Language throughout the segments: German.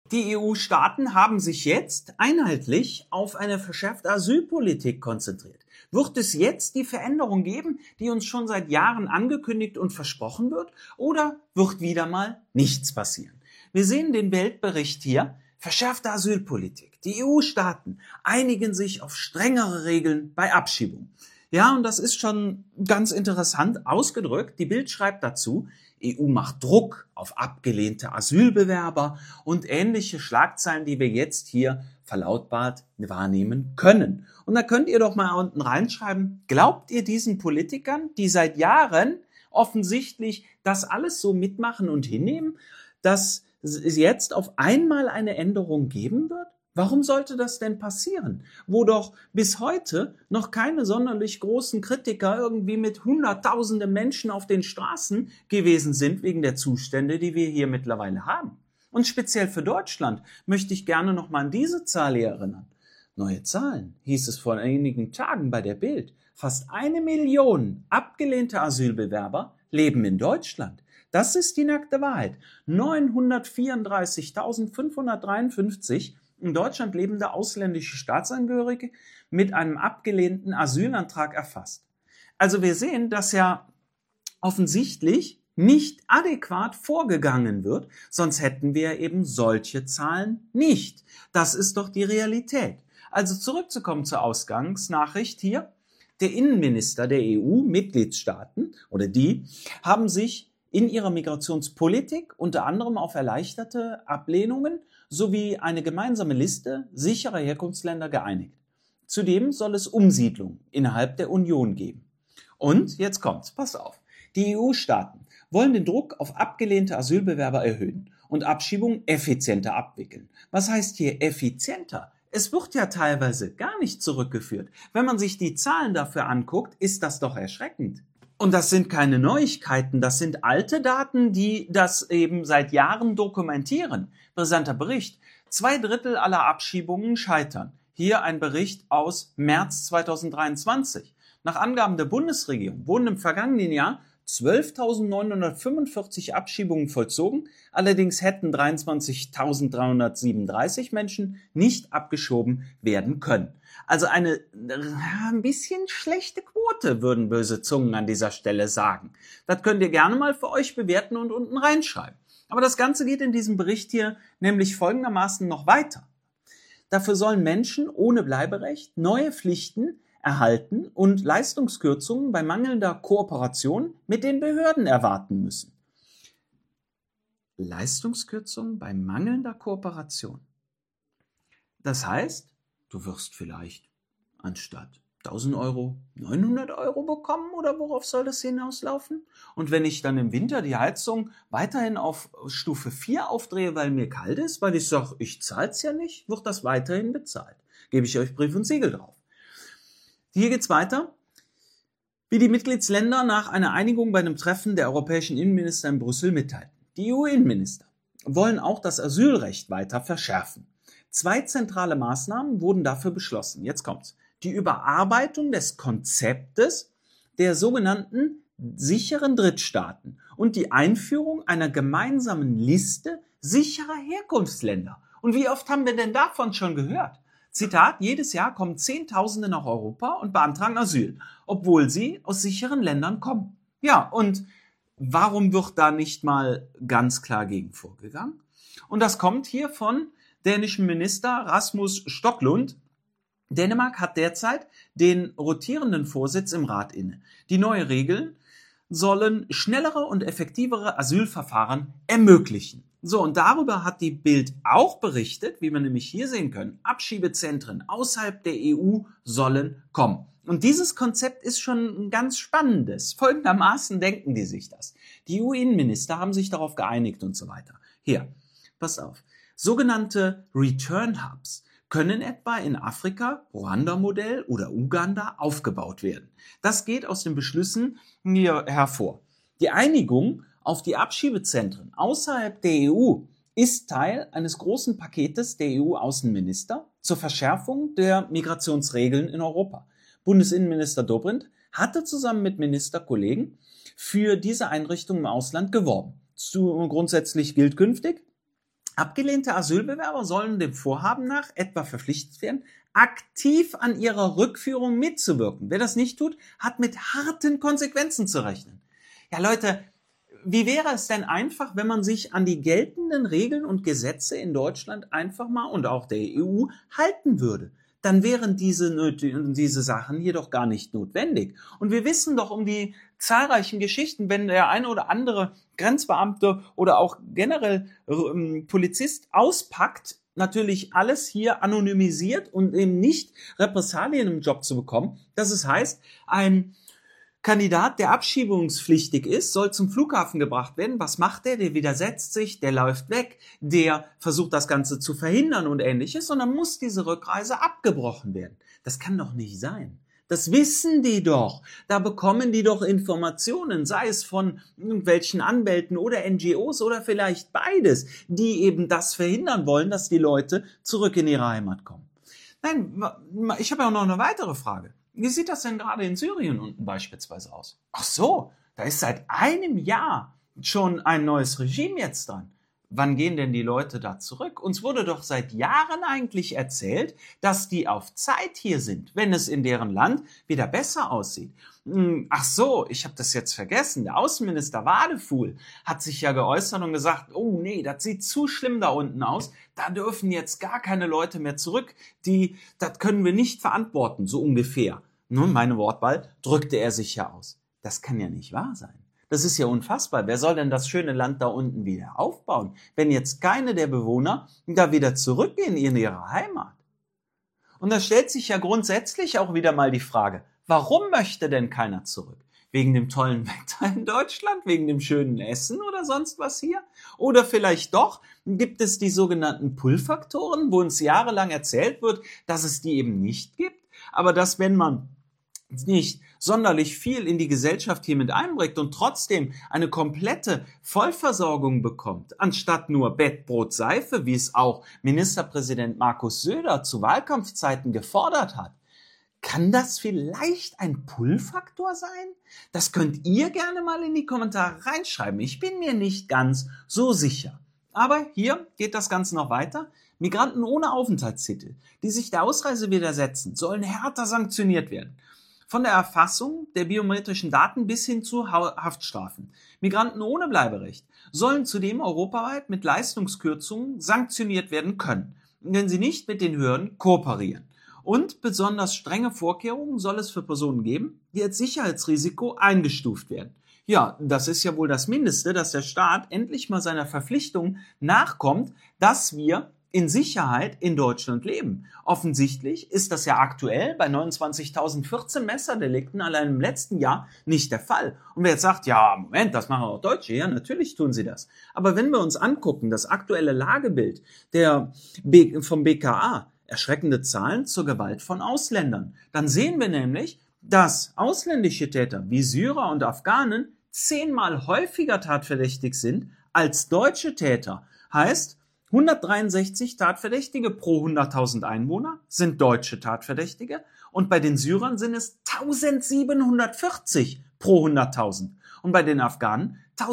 Die EU-Staaten haben sich jetzt einheitlich auf eine verschärfte Asylpolitik konzentriert. Wird es jetzt die Veränderung geben, die uns schon seit Jahren angekündigt und versprochen wird, oder wird wieder mal nichts passieren? Wir sehen den Weltbericht hier. Verschärfte Asylpolitik. Die EU-Staaten einigen sich auf strengere Regeln bei Abschiebung. Ja, und das ist schon ganz interessant ausgedrückt. Die Bild schreibt dazu, EU macht Druck auf abgelehnte Asylbewerber und ähnliche Schlagzeilen, die wir jetzt hier verlautbart wahrnehmen können. Und da könnt ihr doch mal unten reinschreiben, glaubt ihr diesen Politikern, die seit Jahren offensichtlich das alles so mitmachen und hinnehmen, dass es jetzt auf einmal eine Änderung geben wird? Warum sollte das denn passieren? Wo doch bis heute noch keine sonderlich großen Kritiker irgendwie mit Hunderttausenden Menschen auf den Straßen gewesen sind wegen der Zustände, die wir hier mittlerweile haben. Und speziell für Deutschland möchte ich gerne noch mal an diese Zahl hier erinnern. Neue Zahlen, hieß es vor einigen Tagen bei der Bild. Fast 1 Million abgelehnte Asylbewerber leben in Deutschland. Das ist die nackte Wahrheit. 934.553 in Deutschland lebende ausländische Staatsangehörige mit einem abgelehnten Asylantrag erfasst. Also wir sehen, dass ja offensichtlich nicht adäquat vorgegangen wird, sonst hätten wir eben solche Zahlen nicht. Das ist doch die Realität. Also zurückzukommen zur Ausgangsnachricht hier. Der Innenminister der EU-Mitgliedstaaten oder die haben sich in ihrer Migrationspolitik unter anderem auf erleichterte Ablehnungen sowie eine gemeinsame Liste sicherer Herkunftsländer geeinigt. Zudem soll es Umsiedlung innerhalb der Union geben. Und jetzt kommt's, pass auf. Die EU-Staaten wollen den Druck auf abgelehnte Asylbewerber erhöhen und Abschiebungen effizienter abwickeln. Was heißt hier effizienter? Es wird ja teilweise gar nicht zurückgeführt. Wenn man sich die Zahlen dafür anguckt, ist das doch erschreckend. Und das sind keine Neuigkeiten, das sind alte Daten, die das eben seit Jahren dokumentieren. Brisanter Bericht. 2/3 aller Abschiebungen scheitern. Hier ein Bericht aus März 2023. Nach Angaben der Bundesregierung wurden im vergangenen Jahr 12.945 Abschiebungen vollzogen. Allerdings hätten 23.337 Menschen nicht abgeschoben werden können. Also ein bisschen schlechte Quote, würden böse Zungen an dieser Stelle sagen. Das könnt ihr gerne mal für euch bewerten und unten reinschreiben. Aber das Ganze geht in diesem Bericht hier nämlich folgendermaßen noch weiter. Dafür sollen Menschen ohne Bleiberecht neue Pflichten erhalten und Leistungskürzungen bei mangelnder Kooperation mit den Behörden erwarten müssen. Leistungskürzungen bei mangelnder Kooperation. Das heißt, du wirst vielleicht anstatt 1.000 Euro 900 Euro bekommen oder worauf soll das hinauslaufen? Und wenn ich dann im Winter die Heizung weiterhin auf Stufe 4 aufdrehe, weil mir kalt ist, weil ich sage, ich zahle es ja nicht, wird das weiterhin bezahlt. Gebe ich euch Brief und Siegel drauf. Hier geht's weiter. Wie die Mitgliedsländer nach einer Einigung bei einem Treffen der europäischen Innenminister in Brüssel mitteilten. Die EU-Innenminister wollen auch das Asylrecht weiter verschärfen. 2 zentrale Maßnahmen wurden dafür beschlossen. Jetzt kommt's. Die Überarbeitung des Konzeptes der sogenannten sicheren Drittstaaten und die Einführung einer gemeinsamen Liste sicherer Herkunftsländer. Und wie oft haben wir denn davon schon gehört? Zitat, jedes Jahr kommen Zehntausende nach Europa und beantragen Asyl, obwohl sie aus sicheren Ländern kommen. Ja, und warum wird da nicht mal ganz klar gegen vorgegangen? Und das kommt hier von dänischen Minister Rasmus Stoklund. Dänemark hat derzeit den rotierenden Vorsitz im Rat inne. Die neuen Regeln sollen schnellere und effektivere Asylverfahren ermöglichen. So, und darüber hat die Bild auch berichtet, wie wir nämlich hier sehen können. Abschiebezentren außerhalb der EU sollen kommen. Und dieses Konzept ist schon ein ganz spannendes. Folgendermaßen denken die sich das. Die EU-Innenminister haben sich darauf geeinigt und so weiter. Hier, passt auf. Sogenannte Return Hubs können etwa in Afrika, Ruanda-Modell oder Uganda aufgebaut werden. Das geht aus den Beschlüssen hier hervor. Die Einigung auf die Abschiebezentren außerhalb der EU ist Teil eines großen Paketes der EU-Außenminister zur Verschärfung der Migrationsregeln in Europa. Bundesinnenminister Dobrindt hatte zusammen mit Ministerkollegen für diese Einrichtung im Ausland geworben. Grundsätzlich gilt künftig, Abgelehnte Asylbewerber sollen dem Vorhaben nach etwa verpflichtet werden, aktiv an ihrer Rückführung mitzuwirken. Wer das nicht tut, hat mit harten Konsequenzen zu rechnen. Ja, Leute, wie wäre es denn einfach, wenn man sich an die geltenden Regeln und Gesetze in Deutschland einfach mal und auch der EU halten würde? Dann wären diese Sachen hier doch gar nicht notwendig. Und wir wissen doch um die zahlreichen Geschichten, wenn der eine oder andere Grenzbeamte oder auch generell Polizist auspackt, natürlich alles hier anonymisiert und eben nicht Repressalien im Job zu bekommen. Das heißt, ein Kandidat, der abschiebungspflichtig ist, soll zum Flughafen gebracht werden. Was macht der? Der widersetzt sich, der läuft weg, der versucht das Ganze zu verhindern und ähnliches und dann muss diese Rückreise abgebrochen werden. Das kann doch nicht sein. Das wissen die doch. Da bekommen die doch Informationen, sei es von irgendwelchen Anwälten oder NGOs oder vielleicht beides, die eben das verhindern wollen, dass die Leute zurück in ihre Heimat kommen. Nein, ich habe ja auch noch eine weitere Frage. Wie sieht das denn gerade in Syrien unten beispielsweise aus? Ach so, da ist seit einem Jahr schon ein neues Regime jetzt dran. Wann gehen denn die Leute da zurück? Uns wurde doch seit Jahren eigentlich erzählt, dass die auf Zeit hier sind, wenn es in deren Land wieder besser aussieht. Ach so, ich habe das jetzt vergessen. Der Außenminister Wadefuhl hat sich ja geäußert und gesagt, oh nee, das sieht zu schlimm da unten aus. Da dürfen jetzt gar keine Leute mehr zurück. Das können wir nicht verantworten, so ungefähr. Nun, meine Wortwahl, drückte er sich ja aus. Das kann ja nicht wahr sein. Das ist ja unfassbar. Wer soll denn das schöne Land da unten wieder aufbauen, wenn jetzt keine der Bewohner da wieder zurückgehen in ihre Heimat? Und da stellt sich ja grundsätzlich auch wieder mal die Frage, warum möchte denn keiner zurück? Wegen dem tollen Wetter in Deutschland, wegen dem schönen Essen oder sonst was hier? Oder vielleicht doch, gibt es die sogenannten Pull-Faktoren, wo uns jahrelang erzählt wird, dass es die eben nicht gibt, aber dass wenn man nicht sonderlich viel in die Gesellschaft hier mit einbringt und trotzdem eine komplette Vollversorgung bekommt, anstatt nur Bett, Brot, Seife, wie es auch Ministerpräsident Markus Söder zu Wahlkampfzeiten gefordert hat. Kann das vielleicht ein Pull-Faktor sein? Das könnt ihr gerne mal in die Kommentare reinschreiben. Ich bin mir nicht ganz so sicher. Aber hier geht das Ganze noch weiter. Migranten ohne Aufenthaltstitel, die sich der Ausreise widersetzen, sollen härter sanktioniert werden. Von der Erfassung der biometrischen Daten bis hin zu Haftstrafen. Migranten ohne Bleiberecht sollen zudem europaweit mit Leistungskürzungen sanktioniert werden können, wenn sie nicht mit den Behörden kooperieren. Und besonders strenge Vorkehrungen soll es für Personen geben, die als Sicherheitsrisiko eingestuft werden. Ja, das ist ja wohl das Mindeste, dass der Staat endlich mal seiner Verpflichtung nachkommt, dass wir in Sicherheit in Deutschland leben. Offensichtlich ist das ja aktuell bei 29.014 Messerdelikten allein im letzten Jahr nicht der Fall. Und wer jetzt sagt, ja, Moment, das machen auch Deutsche, ja, natürlich tun sie das. Aber wenn wir uns angucken, das aktuelle Lagebild vom BKA, erschreckende Zahlen zur Gewalt von Ausländern, dann sehen wir nämlich, dass ausländische Täter wie Syrer und Afghanen 10-mal häufiger tatverdächtig sind als deutsche Täter. Heißt, 163 Tatverdächtige pro 100.000 Einwohner sind deutsche Tatverdächtige und bei den Syrern sind es 1740 pro 100.000 und bei den Afghanen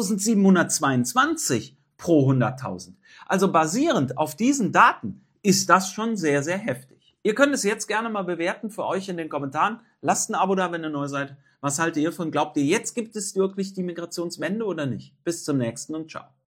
1722 pro 100.000. Also basierend auf diesen Daten ist das schon sehr, sehr heftig. Ihr könnt es jetzt gerne mal bewerten für euch in den Kommentaren. Lasst ein Abo da, wenn ihr neu seid. Was haltet ihr von? Glaubt ihr, jetzt gibt es wirklich die Migrationswende oder nicht? Bis zum nächsten und ciao.